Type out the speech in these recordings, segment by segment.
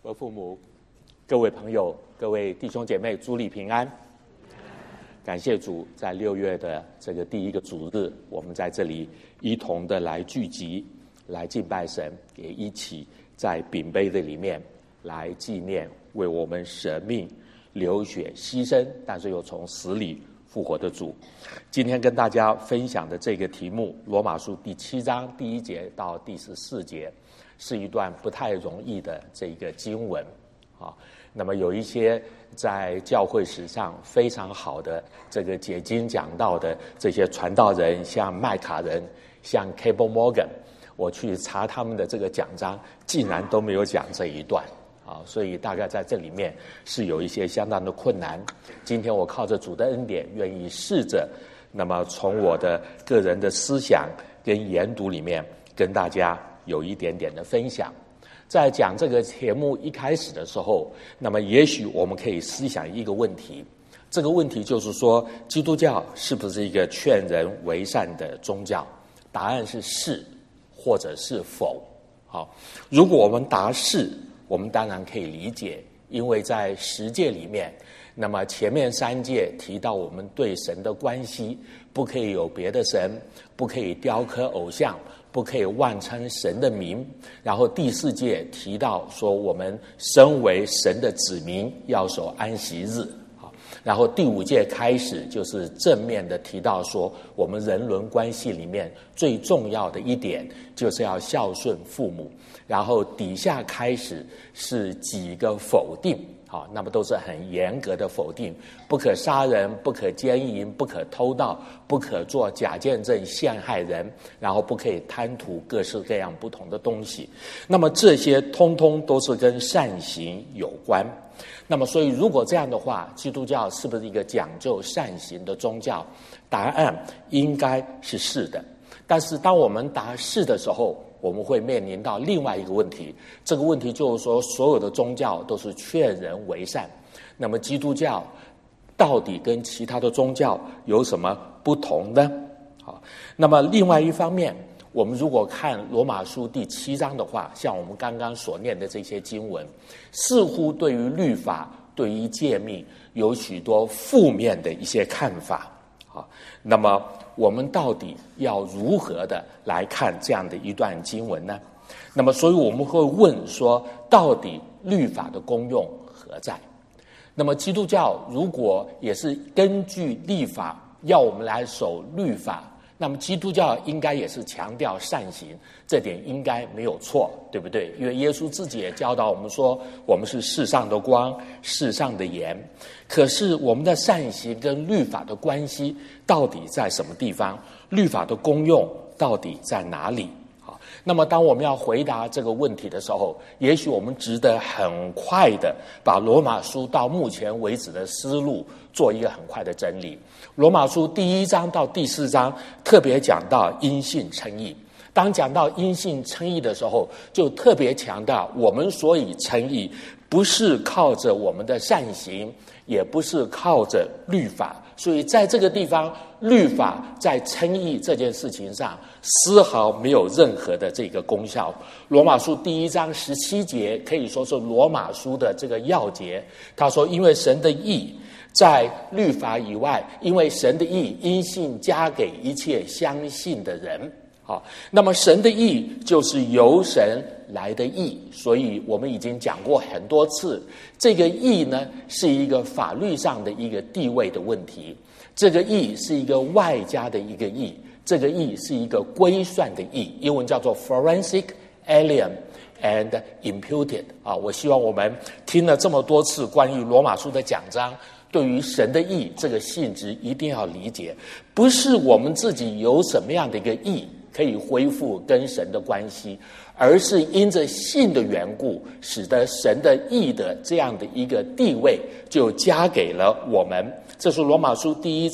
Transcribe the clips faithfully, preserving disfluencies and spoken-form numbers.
我父母、各位朋友、各位弟兄姐妹，主里平安。感谢主，在六月的这个第一个主日，我们在这里一同的来聚集，来敬拜神，也一起在饼杯的里面来纪念为我们舍命、流血、牺牲，但是又从死里复活的主。今天跟大家分享的这个题目，罗马书第七章第一节到第十四节，是一段不太容易的这个经文啊。那么有一些在教会史上非常好的这个解经讲道的这些传道人，像麦卡人，像 Cable Morgan， 我去查他们的这个讲章，竟然都没有讲这一段啊，所以大概在这里面是有一些相当的困难。今天我靠着主的恩典，愿意试着，那么从我的个人的思想跟研读里面，跟大家有一点点的分享。在讲这个节目一开始的时候，那么也许我们可以思想一个问题，这个问题就是说，基督教是不是一个劝人为善的宗教？答案是是，或者是否。好，如果我们答是，我们当然可以理解，因为在十诫里面，那么前面三诫提到我们对神的关系，不可以有别的神，不可以雕刻偶像，不可以妄称神的名。然后第四诫提到说，我们身为神的子民要守安息日。然后第五诫开始就是正面的提到说，我们人伦关系里面最重要的一点就是要孝顺父母。然后底下开始是几个否定，好，那么都是很严格的否定，不可杀人，不可奸淫，不可偷盗，不可做假见证陷害人，然后不可以贪图各式各样不同的东西。那么这些通通都是跟善行有关。那么所以如果这样的话，基督教是不是一个讲究善行的宗教？答案应该是是的。但是当我们答是的时候，我们会面临到另外一个问题，这个问题就是说，所有的宗教都是劝人为善，那么基督教到底跟其他的宗教有什么不同呢？好，那么另外一方面，我们如果看罗马书第七章的话，像我们刚刚所念的这些经文，似乎对于律法、对于诫命有许多负面的一些看法。好，那么我们到底要如何的来看这样的一段经文呢？那么所以我们会问说，到底律法的功用何在？那么基督教如果也是根据律法要我们来守律法，那么基督教应该也是强调善行，这点应该没有错，对不对？因为耶稣自己也教导我们说，我们是世上的光，世上的盐。可是我们的善行跟律法的关系到底在什么地方？律法的功用到底在哪里？好，那么当我们要回答这个问题的时候，也许我们值得很快的把罗马书到目前为止的思路做一个很快的整理。罗马书第一章到第四章特别讲到因信称义，当讲到因信称义的时候，就特别强调我们所以称义不是靠着我们的善行，也不是靠着律法。所以在这个地方，律法在称义这件事情上丝毫没有任何的这个功效。罗马书第一章十七节可以说是罗马书的这个要节，他说因为神的义在律法以外，因为神的义因信加给一切相信的人。好，那么神的义就是由神来的义，所以我们已经讲过很多次，这个义呢是一个法律上的一个地位的问题，这个义是一个外加的一个义，这个义是一个归算的义，英文叫做 forensic alien and imputed。 啊，我希望我们听了这么多次关于罗马书的讲章，对于神的义这个性质一定要理解，不是我们自己有什么样的一个义可以恢复跟神的关系，而是因着信的缘故，使得神的义的这样的一个地位就加给了我们。这是罗马书第一章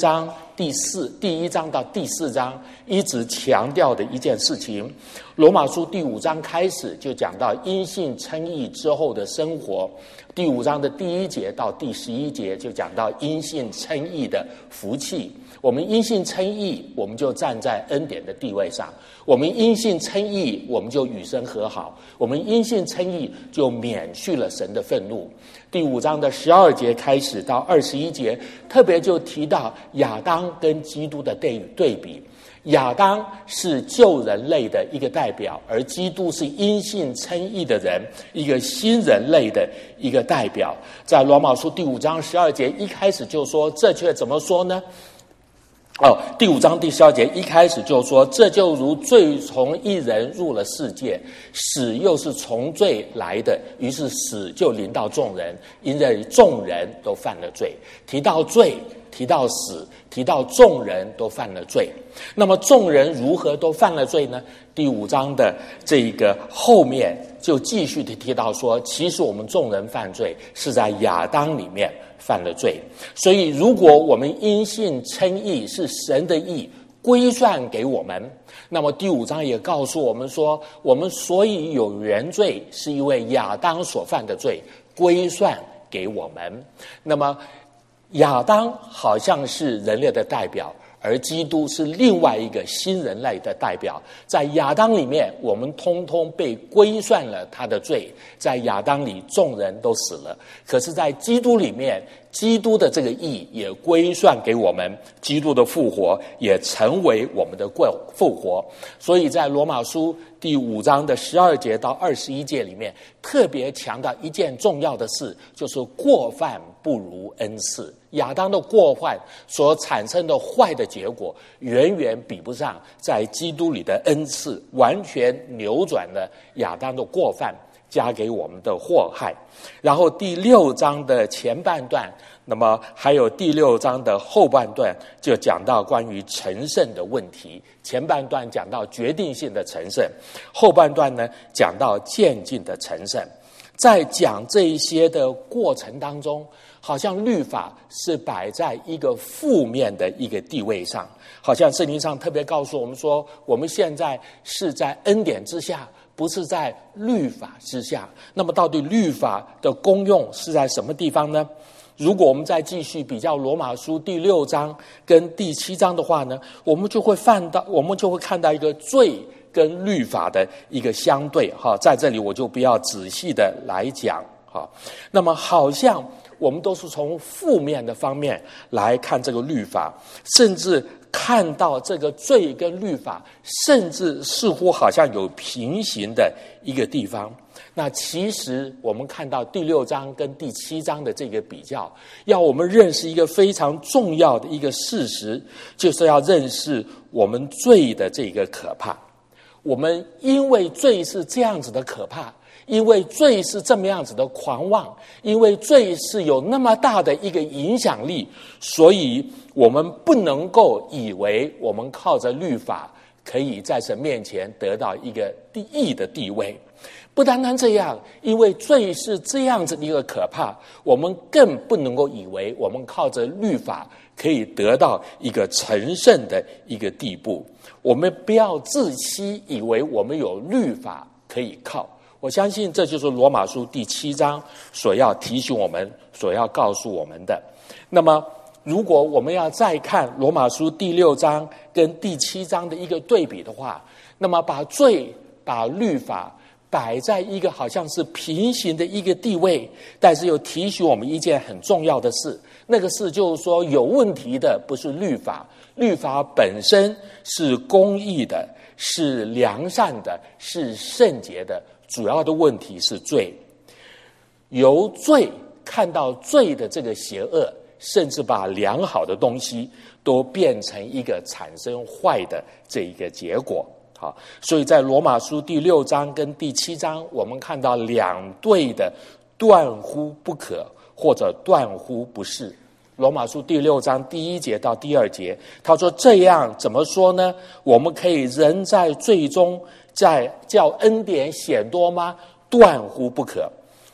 第四第一章到第四章一直强调的一件事情。罗马书第五章开始就讲到因信称义之后的生活，第五章的第一节到第十一节就讲到因信称义的福气。我们因信称义，我们就站在恩典的地位上；我们因信称义，我们就与神和好；我们因信称义，就免去了神的愤怒。第五章的十二节开始到二十一节，特别就提到亚当跟基督的对对比。亚当是旧人类的一个代表，而基督是因信称义的人，一个新人类的一个代表。在罗马书第五章十二节一开始就说，这却怎么说呢？哦，第五章第十二节一开始就说，这就如罪从一人入了世界，死又是从罪来的，于是死就临到众人，因为众人都犯了罪。提到罪，提到死，提到众人都犯了罪。那么众人如何都犯了罪呢？第五章的这个后面就继续的提到说，其实我们众人犯罪是在亚当里面犯了罪。所以如果我们因信称义是神的义归算给我们，那么第五章也告诉我们说，我们所以有原罪是因为亚当所犯的罪归算给我们。那么亚当好像是人类的代表，而基督是另外一个新人类的代表。在亚当里面，我们通通被归算了他的罪，在亚当里众人都死了。可是在基督里面，基督的这个义也归算给我们，基督的复活也成为我们的复活。所以在罗马书第五章的十二节到二十一节里面，特别强调一件重要的事，就是过犯不如恩赐。亚当的过犯所产生的坏的结果，远远比不上在基督里的恩赐，完全扭转了亚当的过犯加给我们的祸害。然后第六章的前半段，那么还有第六章的后半段，就讲到关于成圣的问题。前半段讲到决定性的成圣，后半段呢讲到渐进的成圣。在讲这一些的过程当中，好像律法是摆在一个负面的一个地位上，好像圣经上特别告诉我们说，我们现在是在恩典之下，不是在律法之下。那么到底律法的功用是在什么地方呢？如果我们再继续比较罗马书第六章跟第七章的话呢，我们就会看到，我们就会看到一个罪跟律法的一个相对哈，在这里我就不要仔细的来讲哈。那么好像我们都是从负面的方面来看这个律法，甚至看到这个罪跟律法，甚至似乎好像有平行的一个地方。那其实我们看到第六章跟第七章的这个比较，要我们认识一个非常重要的一个事实，就是要认识我们罪的这个可怕。我们因为罪是这样子的可怕，因为罪是这么样子的狂妄，因为罪是有那么大的一个影响力，所以我们不能够以为我们靠着律法可以在神面前得到一个第一的地位。不单单这样，因为罪是这样子的一个可怕，我们更不能够以为我们靠着律法可以得到一个成圣的一个地步。我们不要自欺，以为我们有律法可以靠。我相信这就是罗马书第七章所要提醒我们，所要告诉我们的。那么如果我们要再看罗马书第六章跟第七章的一个对比的话，那么把罪把律法摆在一个好像是平行的一个地位，但是又提醒我们一件很重要的事，那个事就是说，有问题的不是律法，律法本身是公义的，是良善的，是圣洁的，主要的问题是罪。由罪看到罪的这个邪恶，甚至把良好的东西都变成一个产生坏的这一个结果。好，所以在罗马书第六章跟第七章，我们看到两对的断乎不可或者断乎不是。罗马书第六章第一节到第二节，他说这样怎么说呢？我们可以人在罪中，在叫恩典显多吗？断乎不可。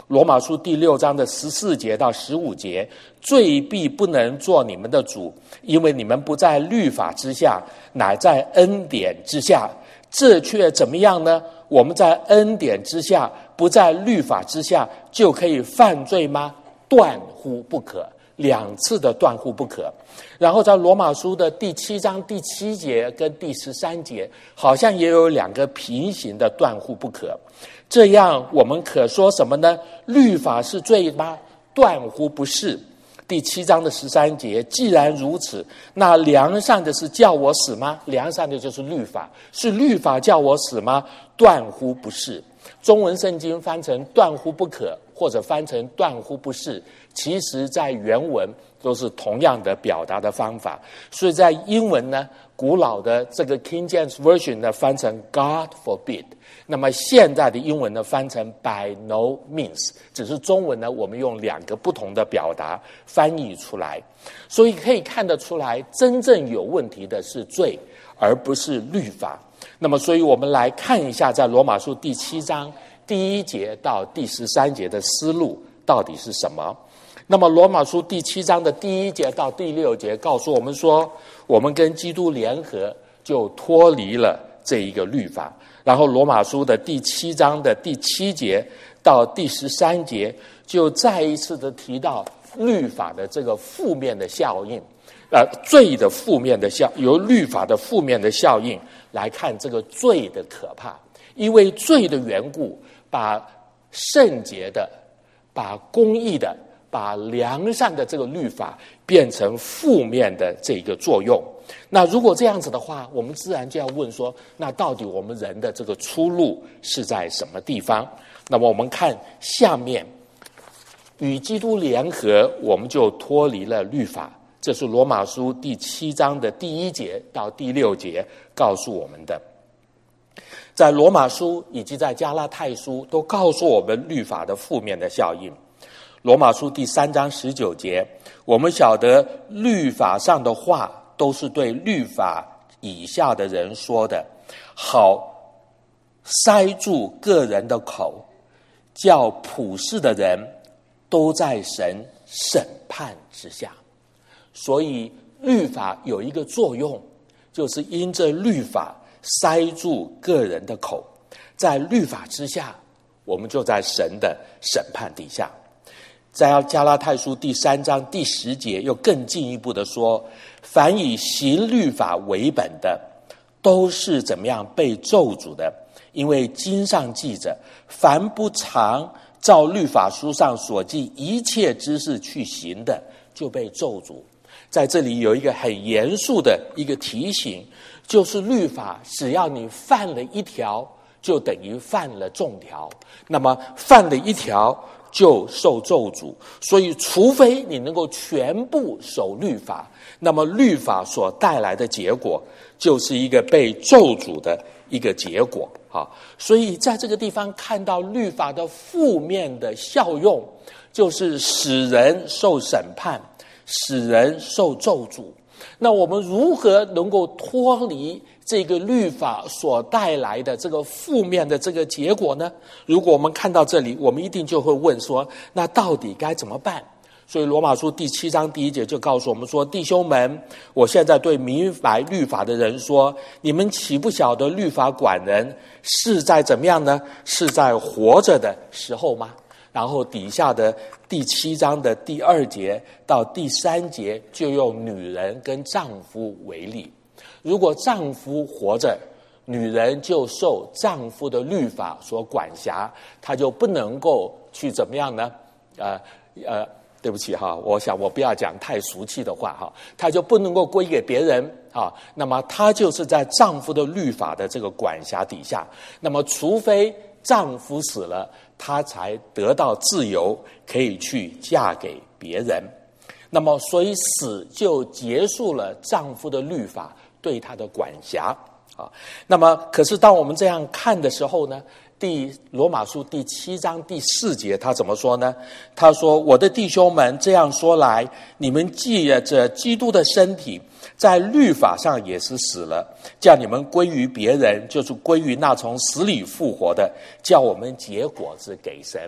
罗马书第六章的十四节到十五节，罪必不能做你们的主，因为你们不在律法之下，乃在恩典之下。这却怎么样呢？我们在恩典之下，不在律法之下，就可以犯罪吗？断乎不可，两次的断乎不可。然后在罗马书的第七章第七节跟第十三节，好像也有两个平行的断乎不可。这样我们可说什么呢？律法是罪吗？断乎不是。第七章的十三节，既然如此，那良善的是叫我死吗？良善的就是律法，是律法叫我死吗？断乎不是。中文圣经翻成断乎不可，或者翻成断乎不是，其实在原文都是同样的表达的方法。所以在英文呢，古老的这个 King James Version 呢翻成 God forbid， 那么现在的英文呢翻成 by no means， 只是中文呢我们用两个不同的表达翻译出来。所以可以看得出来，真正有问题的是罪，而不是律法。那么所以我们来看一下在罗马书第七章第一节到第十三节的思路到底是什么。那么罗马书第七章的第一节到第六节告诉我们说，我们跟基督联合就脱离了这一个律法。然后罗马书的第七章的第七节到第十三节就再一次的提到律法的这个负面的效应，呃，罪的负面的效，由律法的负面的效应来看这个罪的可怕。因为罪的缘故，把圣洁的、把公义的、把良善的这个律法变成负面的这个作用。那如果这样子的话，我们自然就要问说，那到底我们人的这个出路是在什么地方？那么我们看下面，与基督联合，我们就脱离了律法。这是罗马书第七章的第一节到第六节告诉我们的。在罗马书以及在加拉太书都告诉我们律法的负面的效应。罗马书第三章十九节，我们晓得律法上的话都是对律法以下的人说的，好塞住个人的口，叫普世的人都在神审判之下。所以律法有一个作用，就是因着律法塞住个人的口，在律法之下，我们就在神的审判底下。在加拉太书第三章第十节又更进一步的说，凡以行律法为本的，都是怎么样被咒诅的。因为经上记着，凡不常照律法书上所记一切知识去行的，就被咒诅。在这里有一个很严肃的一个提醒，就是律法只要你犯了一条，就等于犯了众条，那么犯了一条就受咒诅。所以除非你能够全部守律法，那么律法所带来的结果就是一个被咒诅的一个结果。好，所以在这个地方看到律法的负面的效用，就是使人受审判，使人受咒诅。那我们如何能够脱离这个律法所带来的这个负面的这个结果呢？如果我们看到这里，我们一定就会问说，那到底该怎么办？所以罗马书第七章第一节就告诉我们说，弟兄们，我现在对明白律法的人说，你们岂不晓得律法管人是在怎么样呢？是在活着的时候吗？然后底下的第七章的第二节到第三节就用女人跟丈夫为例。如果丈夫活着，女人就受丈夫的律法所管辖，她就不能够去怎么样呢？呃呃，对不起哈，我想我不要讲太俗气的话哈，她就不能够归给别人啊。那么她就是在丈夫的律法的这个管辖底下。那么除非丈夫死了，她才得到自由，可以去嫁给别人。那么所以死就结束了丈夫的律法对她的管辖啊。那么可是当我们这样看的时候呢，第罗马书第七章第四节他怎么说呢？他说，我的弟兄们，这样说来，你们借着基督的身体在律法上也是死了，叫你们归于别人，就是归于那从死里复活的，叫我们结果子给神。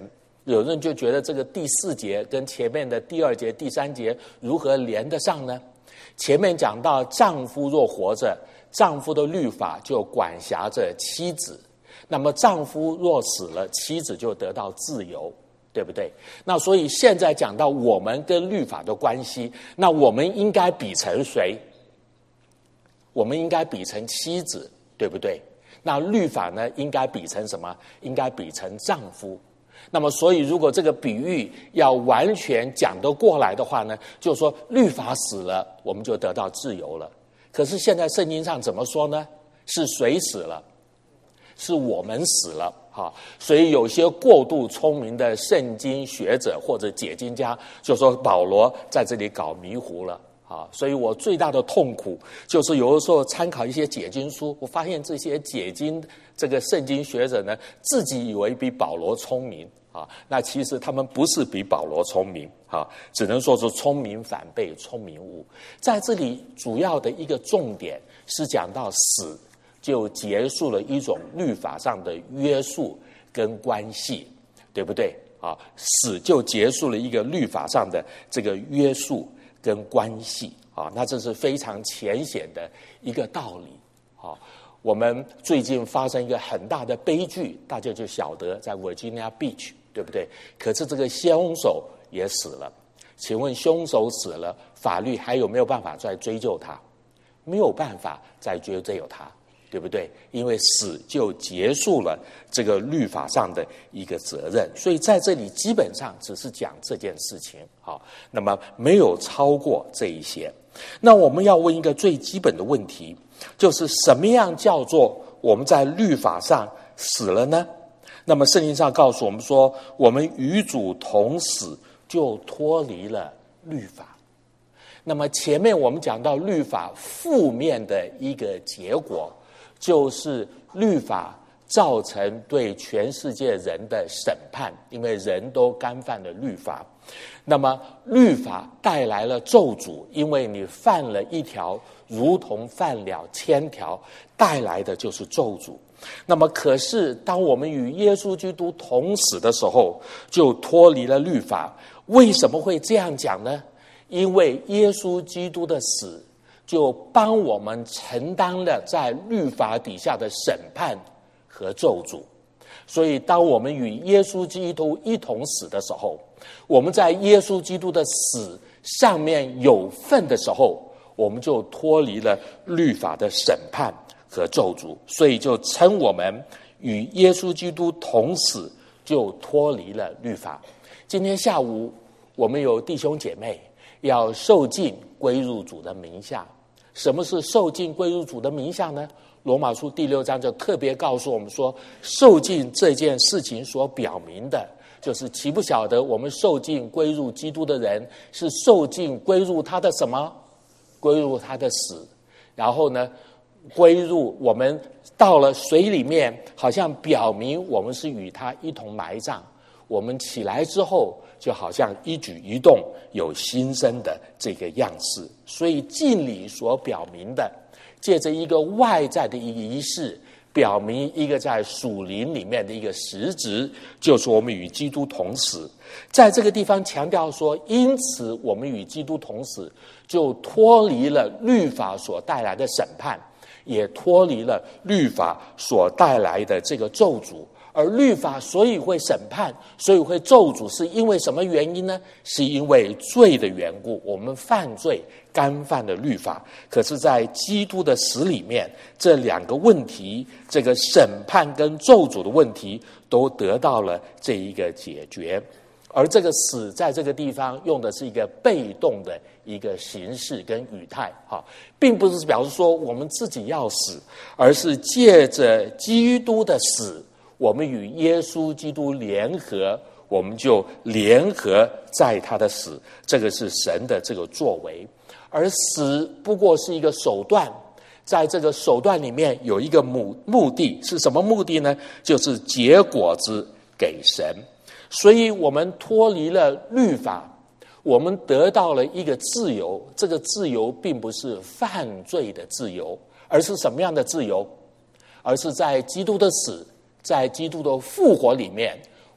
有人就觉得这个第四节跟前面的第二节、第三节如何连得上呢？前面讲到丈夫若活着，丈夫的律法就管辖着妻子，那么丈夫若死了，妻子就得到自由，对不对？那所以现在讲到我们跟律法的关系，那我们应该比成谁？我们应该比成妻子，对不对？那律法呢，应该比成什么？应该比成丈夫。那么所以如果这个比喻要完全讲得过来的话呢，就是说律法死了，我们就得到自由了。可是现在圣经上怎么说呢？是谁死了？是我们死了。好，所以有些过度聪明的圣经学者或者解经家就说保罗在这里搞迷糊了。啊，所以我最大的痛苦就是有的时候参考一些解经书，我发现这些解经这个圣经学者呢，自己以为比保罗聪明啊，那其实他们不是比保罗聪明啊，只能说是聪明反被聪明误。在这里主要的一个重点是讲到死就结束了一种律法上的约束跟关系，对不对啊？死就结束了一个律法上的这个约束跟关系啊，那这是非常浅显的一个道理啊。我们最近发生一个很大的悲剧，大家就晓得在 Virginia Beach， 对不对？可是这个凶手也死了，请问凶手死了，法律还有没有办法再追究他？没有办法再追究他，对不对？因为死就结束了这个律法上的一个责任，所以在这里基本上只是讲这件事情，好，那么没有超过这一些。那我们要问一个最基本的问题，就是什么样叫做我们在律法上死了呢？那么圣经上告诉我们说，我们与主同死，就脱离了律法。那么前面我们讲到律法负面的一个结果，就是律法造成对全世界人的审判，因为人都干犯了律法。那么律法带来了咒诅，因为你犯了一条，如同犯了千条，带来的就是咒诅。那么可是当我们与耶稣基督同死的时候，就脱离了律法。为什么会这样讲呢？因为耶稣基督的死就帮我们承担了在律法底下的审判和咒诅。所以当我们与耶稣基督一同死的时候，我们在耶稣基督的死上面有份的时候，我们就脱离了律法的审判和咒诅，所以就称我们与耶稣基督同死，就脱离了律法。今天下午我们有弟兄姐妹要受浸归入主的名下。什么是受浸归入主的名下呢？罗马书第六章就特别告诉我们说，受浸这件事情所表明的，就是岂不晓得我们受浸归入基督的人，是受浸归入他的什么？归入他的死。然后呢，归入我们到了水里面，好像表明我们是与他一同埋葬。我们起来之后，就好像一举一动有新生的这个样式。所以浸礼所表明的，借着一个外在的一个仪式，表明一个在属灵里面的一个实质，就是我们与基督同死。在这个地方强调说，因此我们与基督同死，就脱离了律法所带来的审判，也脱离了律法所带来的这个咒诅。而律法所以会审判，所以会咒诅，是因为什么原因呢？是因为罪的缘故，我们犯罪干犯了律法。可是在基督的死里面，这两个问题，这个审判跟咒诅的问题都得到了这一个解决。而这个死在这个地方用的是一个被动的一个形式跟语态，并不是表示说我们自己要死，而是借着基督的死，我们与耶稣基督联合，我们就联合在他的死，这个是神的这个作为。而死不过是一个手段，在这个手段里面有一个目目的，是什么目的呢？就是结果子给神。所以我们脱离了律法，我们得到了一个自由。这个自由并不是犯罪的自由，而是什么样的自由？而是在基督的死，在基督的复活里面，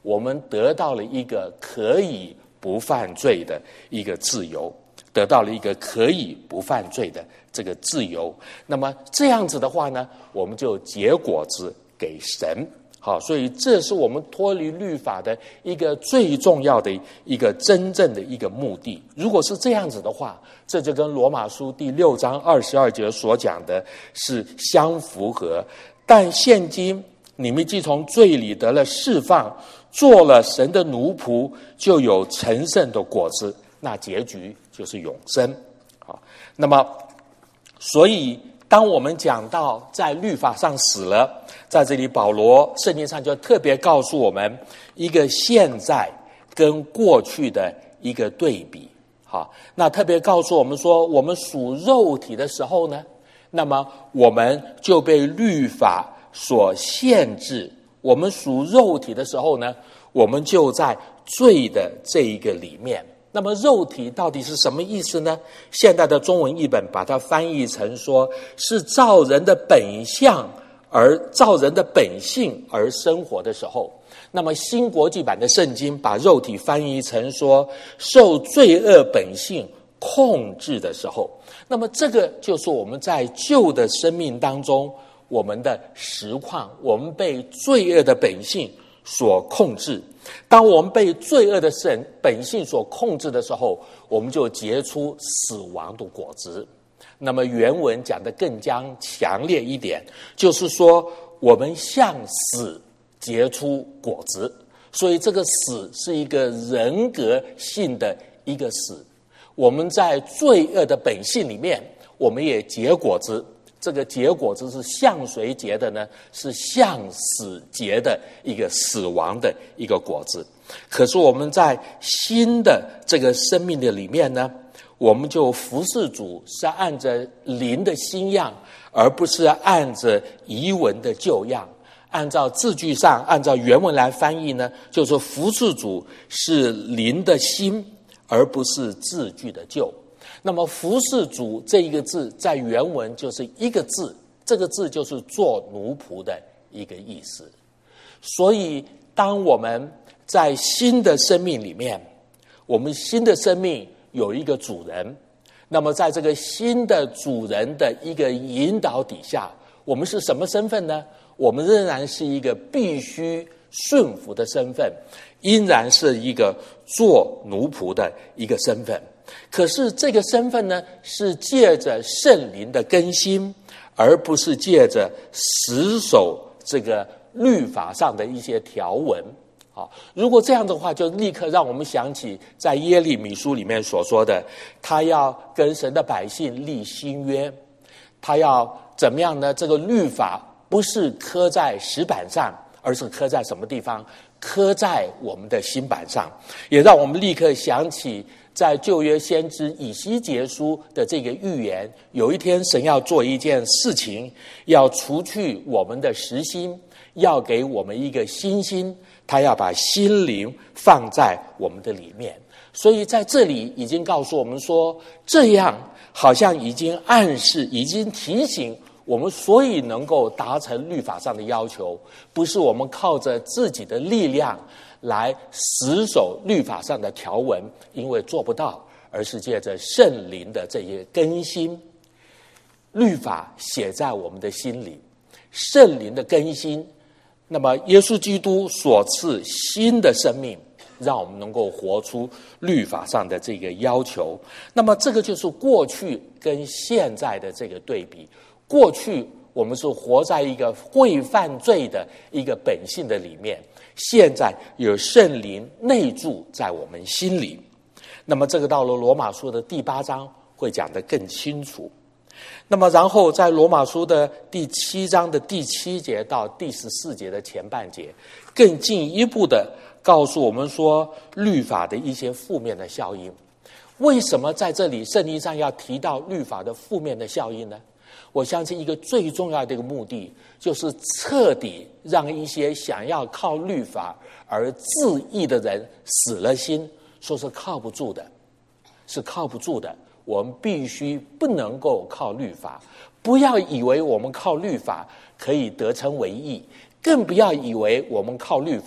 我们得到了一个可以不犯罪的一个自由，得到了一个可以不犯罪的这个自由。那么这样子的话呢，我们就结果子给神。好，所以这是我们脱离律法的一个最重要的一个真正的一个目的。如果是这样子的话，这就跟罗马书第六章二十二节所讲的是相符合。但现今你们既从罪里得了释放，做了神的奴仆，就有成圣的果子，那结局就是永生。好，那么所以当我们讲到在律法上死了，在这里保罗圣经上就特别告诉我们一个现在跟过去的一个对比。好，那特别告诉我们说，我们属肉体的时候呢，那么我们就被律法所限制。我们属肉体的时候呢，我们就在罪的这一个里面。那么肉体到底是什么意思呢？现代的中文译本把它翻译成说是照人的本相而照人的本性而生活的时候。那么新国际版的圣经把肉体翻译成说受罪恶本性控制的时候。那么这个就是我们在旧的生命当中我们的实况，我们被罪恶的本性所控制。当我们被罪恶的本性所控制的时候，我们就结出死亡的果子。那么原文讲得更加强烈一点，就是说我们向死结出果子。所以这个死是一个人格性的一个死。我们在罪恶的本性里面，我们也结果子。这个结果子是向谁结的呢？是向死结的一个死亡的一个果子。可是我们在新的这个生命的里面呢，我们就服侍主是按着灵的新样，而不是按着遗文的旧样。按照字句上，按照原文来翻译呢，就是服侍主是灵的新，而不是字句的旧。那么服侍主这一个字在原文就是一个字，这个字就是做奴仆的一个意思。所以当我们在新的生命里面，我们新的生命有一个主人，那么在这个新的主人的一个引导底下，我们是什么身份呢？我们仍然是一个必须顺服的身份，依然是一个做奴仆的一个身份。可是这个身份呢，是借着圣灵的更新，而不是借着死守这个律法上的一些条文。好，如果这样的话，就立刻让我们想起在耶利米书里面所说的，他要跟神的百姓立新约，他要怎么样呢？这个律法不是刻在石板上，而是刻在什么地方？刻在我们的心板上。也让我们立刻想起在旧约先知以西结书的这个预言，有一天神要做一件事情，要除去我们的实心，要给我们一个新心，他要把心灵放在我们的里面。所以在这里已经告诉我们说，这样好像已经暗示，已经提醒我们，所以能够达成律法上的要求，不是我们靠着自己的力量来死守律法上的条文，因为做不到，而是借着圣灵的这些更新。律法写在我们的心里，圣灵的更新，那么耶稣基督所赐新的生命，让我们能够活出律法上的这个要求。那么这个就是过去跟现在的这个对比。过去我们是活在一个会犯罪的一个本性的里面，现在有圣灵内住在我们心里。那么这个到了罗马书的第八章会讲得更清楚。那么然后在罗马书的第七章的第七节到第十四节的前半节，更进一步的告诉我们说律法的一些负面的效应。为什么在这里圣经上要提到律法的负面的效应呢？我相信一个最重要的一个目的，就是彻底让一些想要靠律法而自义的人死了心，说是靠不住的，是靠不住的。我们必须不能够靠律法，不要以为我们靠律法可以得成为义，更不要以为我们靠律法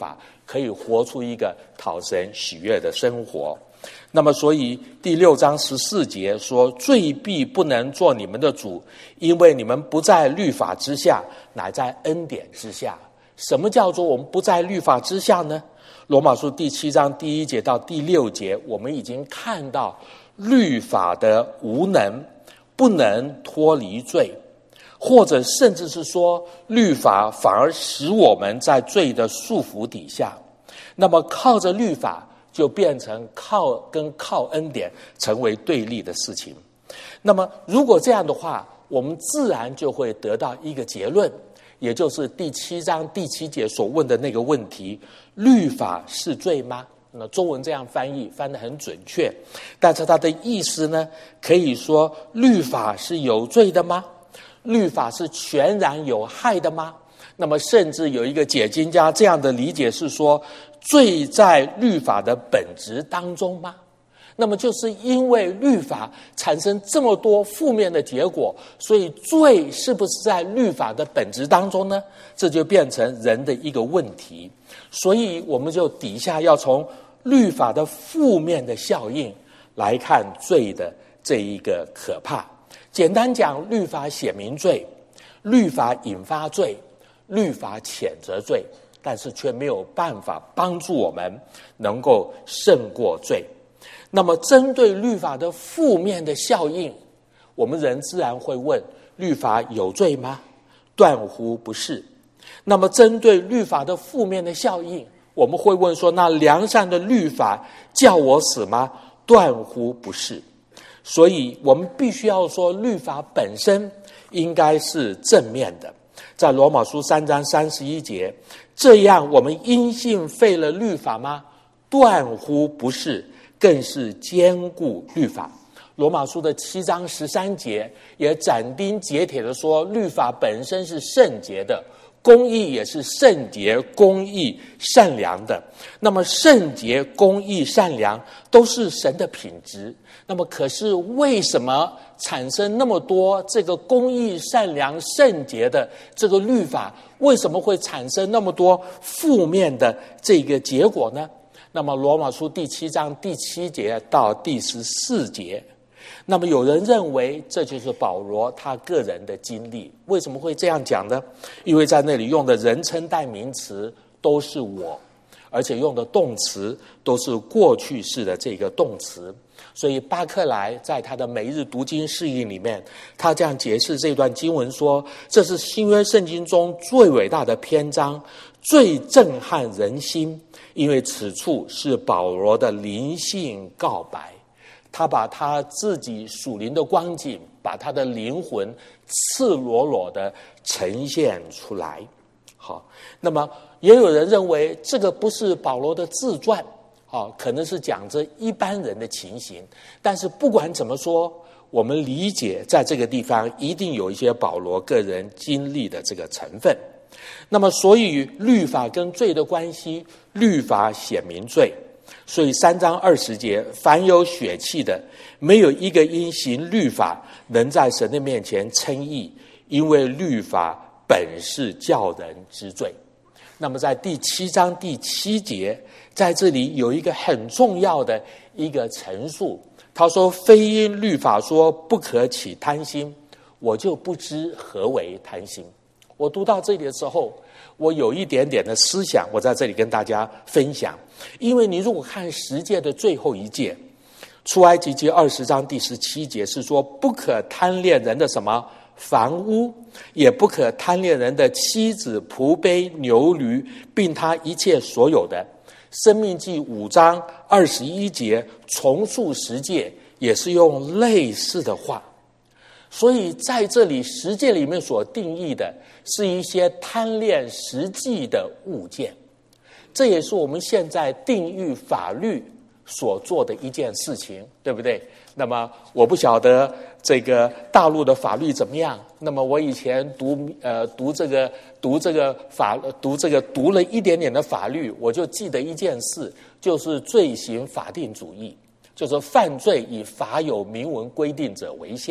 可以活出一个讨神喜悦的生活。那么所以第六章十四节说，罪必不能做你们的主，因为你们不在律法之下，乃在恩典之下。什么叫做我们不在律法之下呢？罗马书第七章第一节到第六节，我们已经看到律法的无能，不能脱离罪，或者甚至是说律法反而使我们在罪的束缚底下。那么靠着律法就变成靠跟靠恩典成为对立的事情。那么如果这样的话，我们自然就会得到一个结论，也就是第七章第七节所问的那个问题：律法是罪吗？那中文这样翻译翻得很准确，但是它的意思呢，可以说律法是有罪的吗？律法是全然有害的吗？那么甚至有一个解经家这样的理解是说，罪在律法的本质当中吗？那么就是因为律法产生这么多负面的结果，所以罪是不是在律法的本质当中呢？这就变成人的一个问题。所以我们就底下要从律法的负面的效应来看罪的这一个可怕。简单讲，律法显明罪，律法引发罪，律法谴责罪，但是却没有办法帮助我们能够胜过罪。那么针对律法的负面的效应，我们人自然会问，律法有罪吗？断乎不是。那么针对律法的负面的效应，我们会问说，那良善的律法叫我死吗？断乎不是。所以我们必须要说，律法本身应该是正面的。在罗马书三章三十一节，这样我们因信废了律法吗？断乎不是，更是坚固律法。罗马书的七章十三节也斩钉截铁的说，律法本身是圣洁的，公义也是圣洁、公义、善良的。那么圣洁、公义、善良都是神的品质。那么可是为什么产生那么多这个公义、善良、圣洁的这个律法，为什么会产生那么多负面的这个结果呢？那么罗马书第七章第七节到第十四节，那么有人认为这就是保罗他个人的经历。为什么会这样讲呢？因为在那里用的人称代名词都是我，而且用的动词都是过去式的这个动词。所以巴克莱在他的每日读经释义里面，他这样解释这段经文说，这是新约圣经中最伟大的篇章，最震撼人心，因为此处是保罗的灵性告白。他把他自己属灵的光景，把他的灵魂赤裸裸的呈现出来。好，那么也有人认为这个不是保罗的自传，好，可能是讲着一般人的情形。但是不管怎么说，我们理解在这个地方一定有一些保罗个人经历的这个成分。那么所以律法跟罪的关系，律法显明罪。所以三章二十节，凡有血气的，没有一个因行律法能在神的面前称义，因为律法本是叫人知罪。那么在第七章第七节，在这里有一个很重要的一个陈述，他说，非因律法说不可起贪心，我就不知何为贪心。我读到这里的时候，我有一点点的思想，我在这里跟大家分享。因为你如果看十诫的最后一诫，出埃及记二十章第十七节是说，不可贪恋人的什么房屋，也不可贪恋人的妻子、仆婢、牛驴，并他一切所有的。申命记五章二十一节重述十诫，也是用类似的话。所以在这里十诫里面所定义的是一些贪恋实际的物件，这也是我们现在定义法律所做的一件事情，对不对？那么我不晓得这个大陆的法律怎么样。那么我以前读呃读这个读这个法读这个读了一点点的法律，我就记得一件事，就是罪行法定主义，就是犯罪以法有明文规定者为限。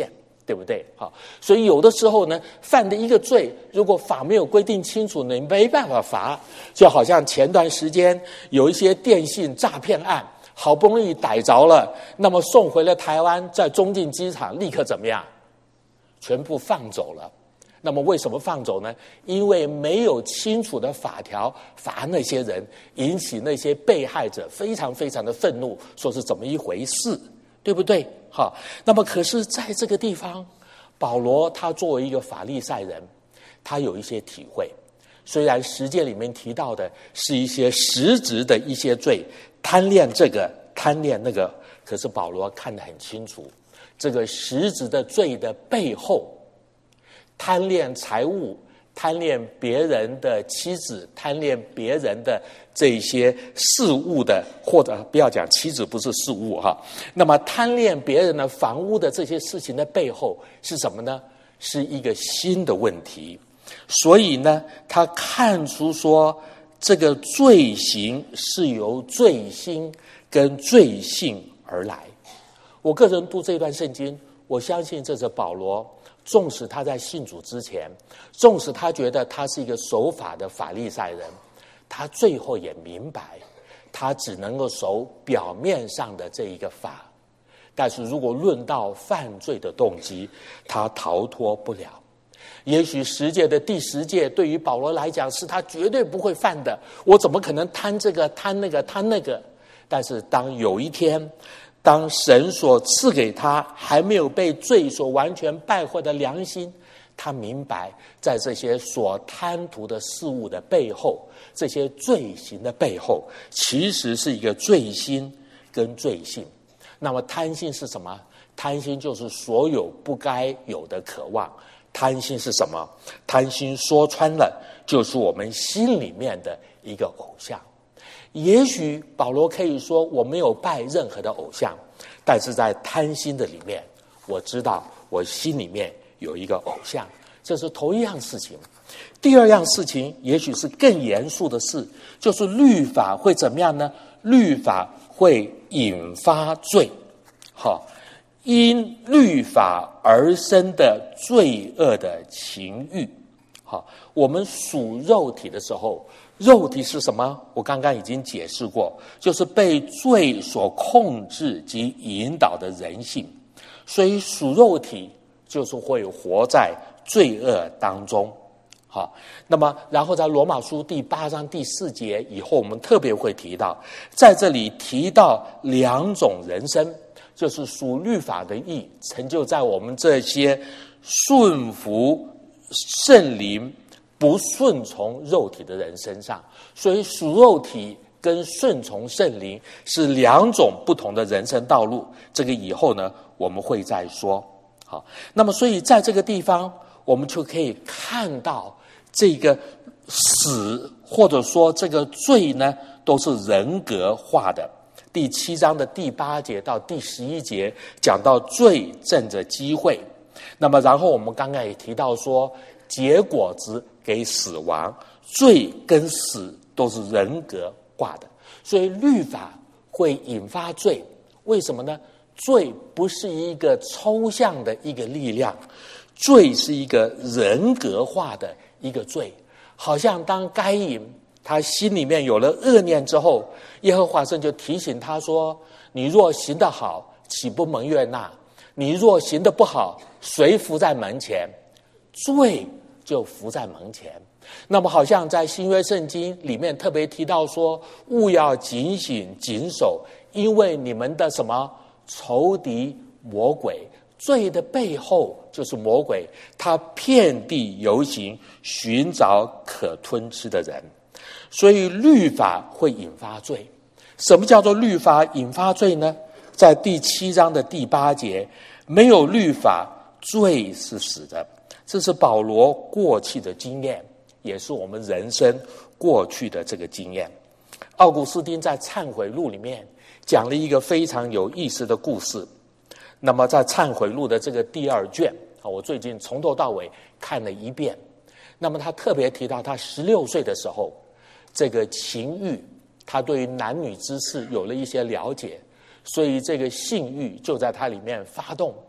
对不对？好，所以有的时候呢，犯的一个罪，如果法没有规定清楚，你没办法罚。就好像前段时间有一些电信诈骗案，好不容易逮着了，那么送回了台湾，在中进机场立刻怎么样？全部放走了。那么为什么放走呢？因为没有清楚的法条罚那些人，引起那些被害者非常非常的愤怒，说是怎么一回事，对不对？好，那么可是在这个地方，保罗他作为一个法利赛人，他有一些体会。虽然十诫里面提到的是一些实质的一些罪，贪恋这个贪恋那个，可是保罗看得很清楚，这个实质的罪的背后，贪恋财物，贪恋别人的妻子，贪恋别人的这些事物的，或者不要讲妻子不是事物哈，那么贪恋别人的房屋的这些事情的背后是什么呢？是一个新的问题。所以呢，他看出说这个罪行是由罪心跟罪性而来。我个人读这段圣经，我相信这是保罗，纵使他在信主之前，纵使他觉得他是一个守法的法利赛人，他最后也明白，他只能够守表面上的这一个法，但是如果论到犯罪的动机，他逃脱不了。也许十诫的第十诫对于保罗来讲是他绝对不会犯的，我怎么可能贪这个贪那个贪那个？但是当有一天，当神所赐给他还没有被罪所完全败坏的良心，他明白在这些所贪图的事物的背后，这些罪行的背后，其实是一个罪心跟罪性。那么贪心是什么？贪心就是所有不该有的渴望。贪心是什么？贪心说穿了，就是我们心里面的一个偶像。也许保罗可以说我没有拜任何的偶像，但是在贪心的里面，我知道我心里面有一个偶像，这是头一样事情。第二样事情也许是更严肃的事，就是律法会怎么样呢？律法会引发罪。好，因律法而生的罪恶的情欲。好，我们属肉体的时候，肉体是什么？我刚刚已经解释过，就是被罪所控制及引导的人性。所以属肉体就是会活在罪恶当中。好，那么然后在罗马书第八章第四节以后，我们特别会提到，在这里提到两种人生，就是属律法的义成就在我们这些顺服圣灵不顺从肉体的人身上。所以属肉体跟顺从圣灵是两种不同的人生道路，这个以后呢我们会再说。好，那么所以在这个地方我们就可以看到这个死或者说这个罪呢都是人格化的。第七章的第八节到第十一节讲到罪趁着机会，那么然后我们刚刚也提到说结果子给死亡，罪跟死都是人格化的，所以律法会引发罪。为什么呢？罪不是一个抽象的一个力量，罪是一个人格化的一个罪。好像当该隐他心里面有了恶念之后，耶和华神就提醒他说，你若行得好，岂不蒙悦纳？你若行得不好，谁伏在门前？罪就伏在门前。那么好像在新约圣经里面特别提到说，务要警醒谨守，因为你们的什么仇敌魔鬼，罪的背后就是魔鬼，他遍地游行，寻找可吞吃的人。所以律法会引发罪。什么叫做律法引发罪呢？在第七章的第八节，没有律法，罪是死的。这是保罗过去的经验，也是我们人生过去的这个经验。奥古斯丁在忏悔录里面讲了一个非常有意思的故事。那么在忏悔录的这个第二卷，我最近从头到尾看了一遍。那么他特别提到他十六岁的时候，这个情欲，他对于男女之事有了一些了解，所以这个性欲就在他里面发动。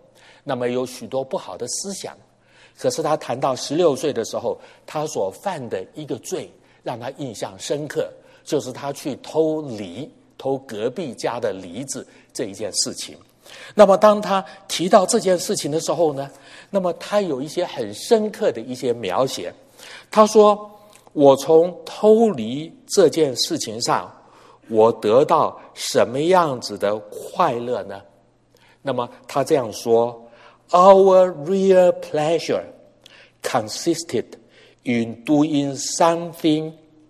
那么有许多不好的思想。可是他谈到十六岁的时候，他所犯的一个罪让他印象深刻，就是他去偷梨，偷隔壁家的梨子这一件事情。那么当他提到这件事情的时候呢，那么他有一些很深刻的一些描写。他说，我从偷梨这件事情上，我得到什么样子的快乐呢？那么他这样说， Our real pleasure consisted in doing something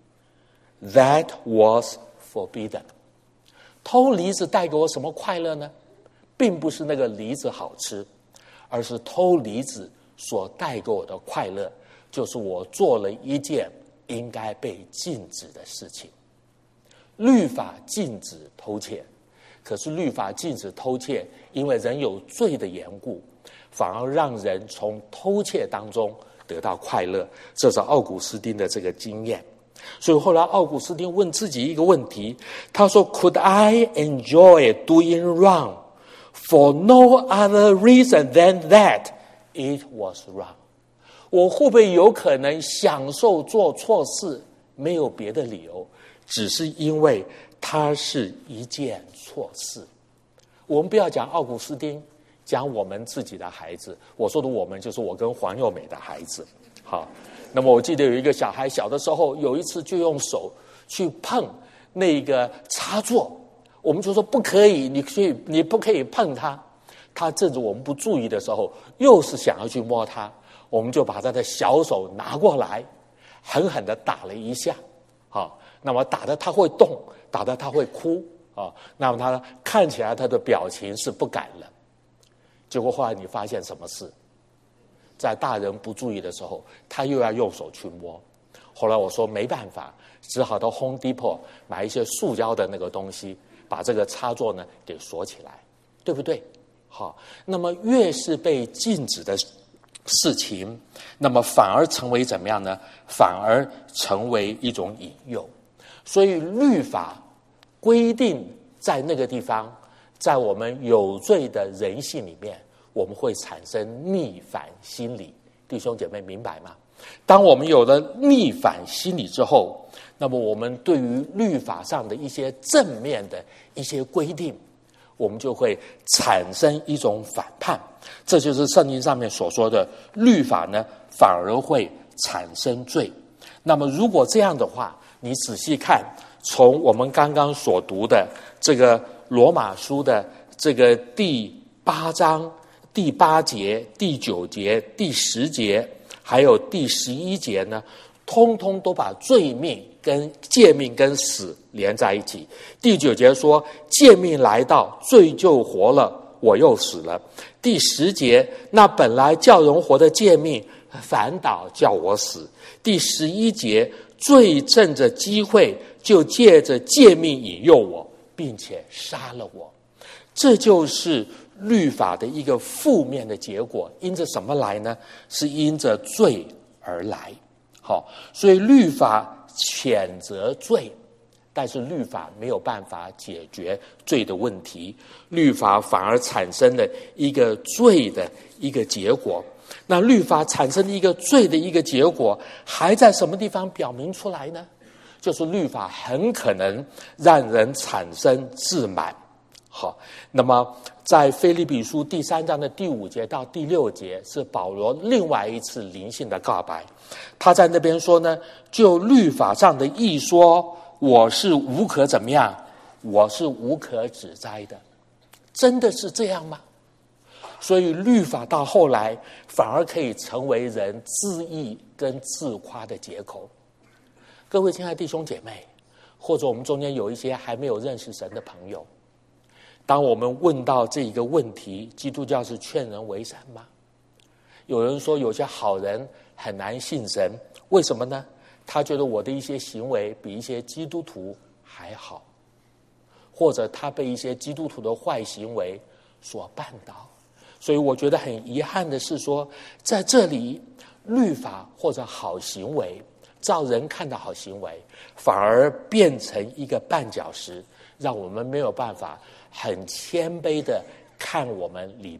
that was forbidden. 偷梨子带给我什么快乐呢？并不是那个梨子好吃，而是偷梨子所带给我的快乐，就是我做了一件应该被禁止的事情。律法禁止偷窃，可是律法禁止偷窃，因为人有罪的缘故，反而让人从偷窃当中得到快乐。这是奥古斯丁的这个经验。所以后来奥古斯丁问自己一个问题，他说 Could I enjoy doing wrong for no other reason than that it was wrong? 我会不会有可能享受做错事，没有别的理由，只是因为它是一件错事？我们不要讲奥古斯丁，讲我们自己的孩子。我说的我们就是我跟黄幼美的孩子。好，那么我记得有一个小孩小的时候，有一次就用手去碰那个插座，我们就说不可以，你可以，你不可以碰它。他趁着我们不注意的时候，又是想要去摸它，我们就把他的小手拿过来，狠狠地打了一下。好，那么打得他会动，打得他会哭啊。那么他看起来他的表情是不敢了。结果后来你发现什么事？在大人不注意的时候，他又要用手去摸。后来我说没办法，只好到 Home Depot 买一些塑胶的那个东西，把这个插座呢给锁起来，对不对？好，那么越是被禁止的事情，那么反而成为怎么样呢？反而成为一种引诱。所以律法规定在那个地方，在我们有罪的人性里面，我们会产生逆反心理。弟兄姐妹明白吗？当我们有了逆反心理之后，那么我们对于律法上的一些正面的一些规定，我们就会产生一种反叛。这就是圣经上面所说的，律法呢反而会产生罪。那么如果这样的话，你仔细看，从我们刚刚所读的这个罗马书的这个第八章第八节、第九节、第十节，还有第十一节呢，通通都把罪命跟诫命跟死连在一起。第九节说，诫命来到，罪就活了，我又死了。第十节，那本来叫人活的诫命，反倒叫我死。第十一节，罪趁着机会，就借着诫命引诱我，并且杀了我。这就是律法的一个负面的结果。因着什么来呢？是因着罪而来。好，所以律法谴责罪，但是律法没有办法解决罪的问题，律法反而产生了一个罪的一个结果。那律法产生的一个罪的一个结果，还在什么地方表明出来呢？就是律法很可能让人产生自满。好，那么在腓立比书第三章的第五节到第六节，是保罗另外一次灵性的告白。他在那边说呢，就律法上的义说，我是无可怎么样，我是无可指摘的。真的是这样吗？所以律法到后来反而可以成为人自义跟自夸的借口。各位亲爱的弟兄姐妹，或者我们中间有一些还没有认识神的朋友，当我们问到这一个问题，基督教是劝人为善吗？有人说有些好人很难信神，为什么呢？他觉得我的一些行为比一些基督徒还好，或者他被一些基督徒的坏行为所绊倒。所以我觉得很遗憾的是说，在这里律法或者好行为，照人看的好行为，反而变成一个绊脚石，让我们没有办法很谦卑的看我们里面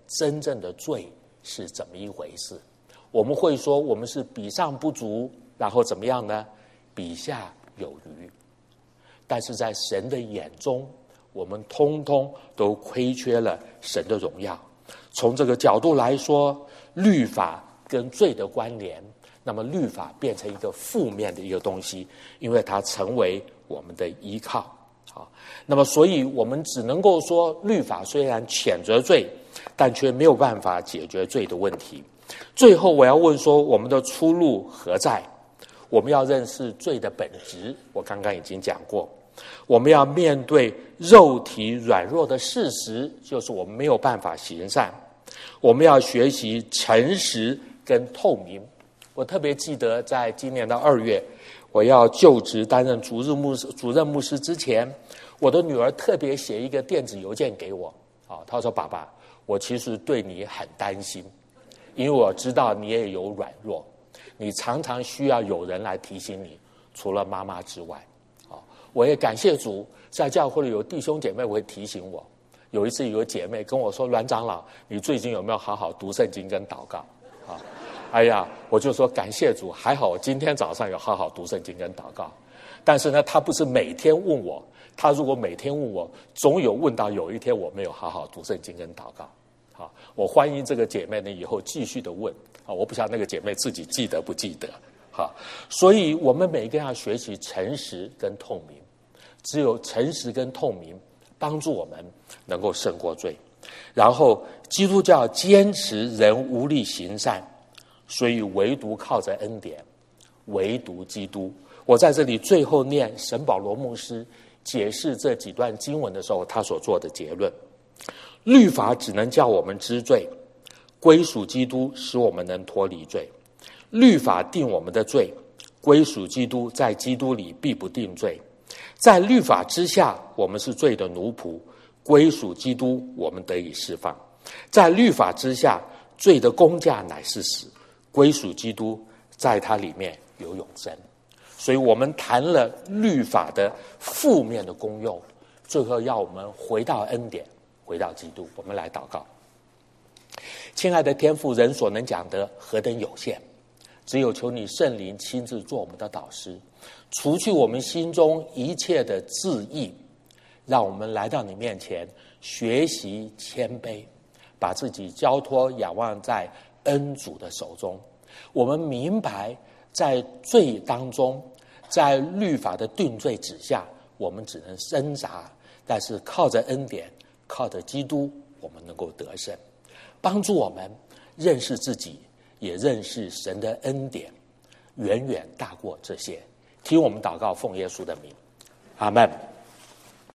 真正的罪是怎么一回事。我们会说我们是比上不足，然后怎么样呢？比下有余。但是在神的眼中，我们通通都亏缺了神的荣耀。从这个角度来说，律法跟罪的关联，那么律法变成一个负面的一个东西，因为它成为我们的依靠。好，那么所以我们只能够说，律法虽然谴责罪，但却没有办法解决罪的问题。最后我要问说，我们的出路何在？我们要认识罪的本质，我刚刚已经讲过。我们要面对肉体软弱的事实，就是我们没有办法行善。我们要学习诚实跟透明。我特别记得在今年的二月，我要就职担任主任牧师主任牧师之前，我的女儿特别写一个电子邮件给我。啊，她说：“爸爸，我其实对你很担心，因为我知道你也有软弱，你常常需要有人来提醒你，除了妈妈之外。”我也感谢主，在教会里有弟兄姐妹会提醒我。有一次有个姐妹跟我说：“阮长老，你最近有没有好好读圣经跟祷告？”啊，哎呀，我就说感谢主，还好我今天早上有好好读圣经跟祷告。但是呢，他不是每天问我，他如果每天问我，总有问到有一天我没有好好读圣经跟祷告。好，我欢迎这个姐妹呢以后继续的问。啊，我不晓得那个姐妹自己记得不记得。好，所以我们每一个人要学习诚实跟透明。只有诚实跟透明帮助我们能够胜过罪。然后基督教坚持人无力行善，所以唯独靠着恩典，唯独基督。我在这里最后念沈保罗牧师解释这几段经文的时候，他所做的结论：律法只能叫我们知罪，归属基督使我们能脱离罪。律法定我们的罪，归属基督，在基督里必不定罪。在律法之下，我们是罪的奴仆；归属基督，我们得以释放。在律法之下，罪的工价乃是死；归属基督，在它里面有永生。所以我们谈了律法的负面的功用，最后要我们回到恩典，回到基督。我们来祷告。亲爱的天父，人所能讲的何等有限，只有求你圣灵亲自做我们的导师，除去我们心中一切的自义，让我们来到你面前学习谦卑，把自己交托仰望在恩主的手中。我们明白在罪当中，在律法的定罪之下，我们只能挣扎，但是靠着恩典，靠着基督，我们能够得胜。帮助我们认识自己，也认识神的恩典，远远大过这些。听我们祷告，奉耶稣的名，阿们。